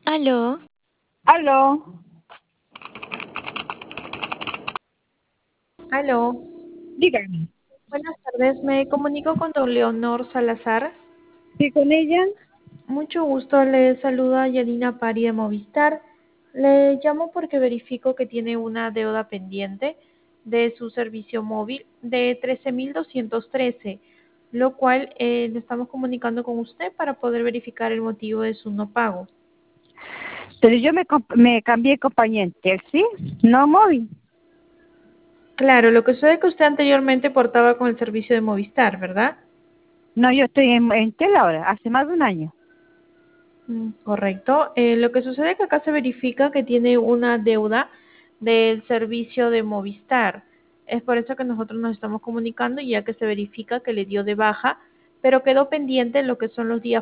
Aló, Aló, aló. dígame. Buenas tardes, me comunico con don Leonor Salazar. ¿Sí con ella? Mucho gusto, le saluda Yanina Pari de Movistar. Le llamo porque verifico que tiene una deuda pendiente de su servicio móvil de 13.213, lo cual le estamos comunicando con usted para poder verificar el motivo de su no pago. Pero yo me cambié de compañía en Telcel, no móvil. Claro, lo que sucede es que usted anteriormente portaba con el servicio de Movistar, ¿verdad? No, yo estoy en Tel ahora, hace más de un año. Correcto. Lo que sucede es que acá se verifica que tiene una deuda del servicio de Movistar. Es por eso que nosotros nos estamos comunicando, ya que se verifica que le dio de baja, pero quedó pendiente lo que son los días